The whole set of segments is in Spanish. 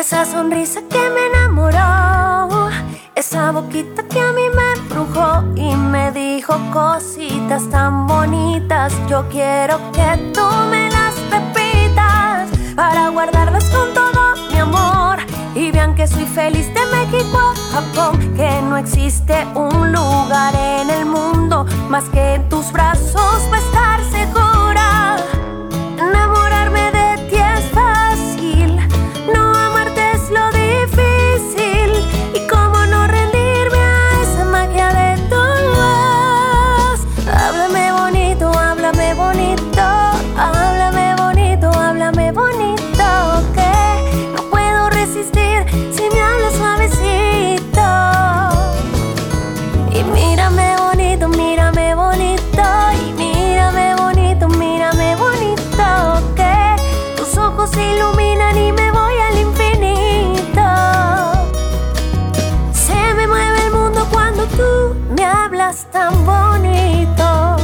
esa sonrisa que me enamoró, esa boquita que a mí me embrujó y me dijo cositas tan bonitas. Yo quiero que tú me las repitas para guardarlas con todo mi amor y vean que soy feliz de México a Japón, que no existe un lugar en el mundo más que en tus brazos va a estar segura. Enamorarme de ti es fácil, no amarte es lo difícil, y cómo no rendirme a esa magia de tu voz. Háblame bonito, háblame bonito, háblame bonito, háblame bonito, que no puedo resistir si me hablas suavecito. Y mírame bonito, mírame bonito, y mírame bonito, mírame bonito, que tus ojos se iluminan y me voy al infinito. Se me mueve el mundo cuando tú me hablas tan bonito.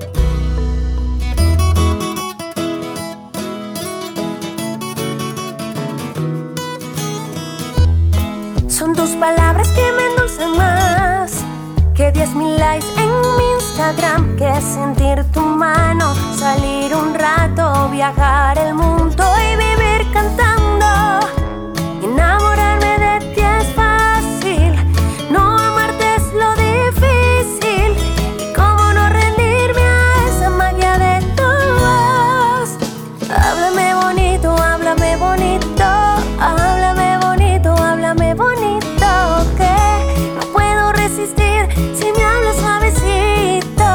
Son tus palabras que me endulzan más que 10,000 likes en mi Instagram, que sentir tu mano, salir un rato, viajar el mundo y vivir cantando. Enamorarme de ti es fácil, no amarte es lo difícil, y cómo no rendirme a esa magia de tu voz. Háblame bonito, háblame bonito, háblame bonito, háblame bonito, que no puedo resistir si me hablas suavecito.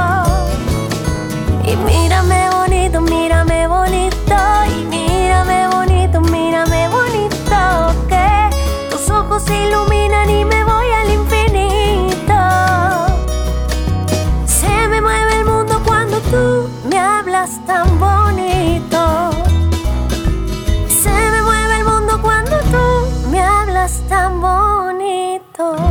Y mírame bonito, mírame bonito, y mírame bonito, mírame bonito, que tus ojos se iluminan y me voy al infinito. Se me mueve el mundo cuando tú me hablas tan bonito. Se me mueve el mundo cuando tú me hablas tan bonito.